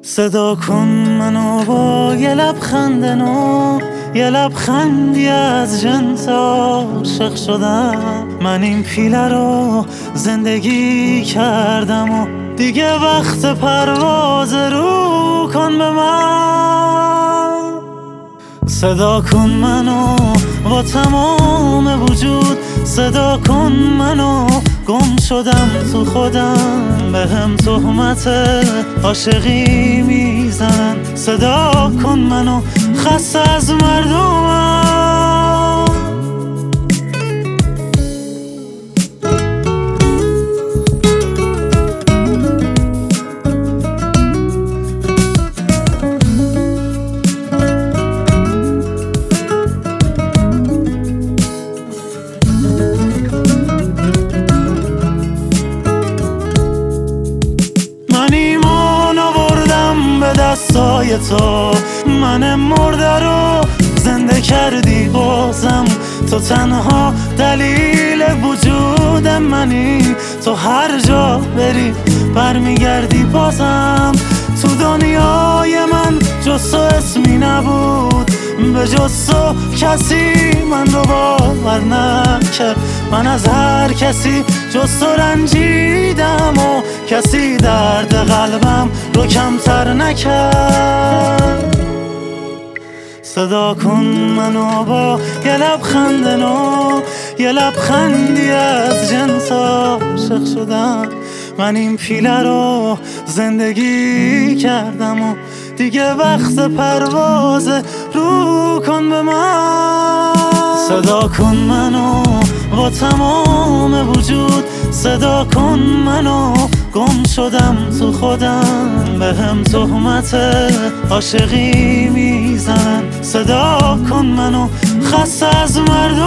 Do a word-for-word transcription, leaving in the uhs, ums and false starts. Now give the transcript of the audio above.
صدا کن منو با یه لبخند نو، یه لبخندی از جنس عاشق شدم. من این پیله رو زندگی کردم و دیگه وقت پرواز، رو کن به من. صدا کن منو با تمام وجود، صدا کن منو گم شدم تو خودم. به هم تهمت عاشقی میزنن، صدا کن منو خسته از مردمم. دستای تو من مرده رو زنده کردی، بازم تو تنها دلیل وجود منی. تو هر جا بری برمیگردی بازم. تو دنیای من جز تو اسمی نبود، به جز تو کسی من رو باور نکرد. من از هر کسی جز تو رنجیدم و کسی درد قلبم رو کمتر نکرد. صدا کن منو با یه لبخند نو، یه لبخندی از جنس عاشق شدم. من این پیله رو زندگی کردم و دیگه وقت پرواز، رو کن به من. صدا کن منو با تمام وجود، صدا کن منو گم شدم تو خودم. به هم تهمت عاشقی میزنن، صدا کن منو خسته از مردم.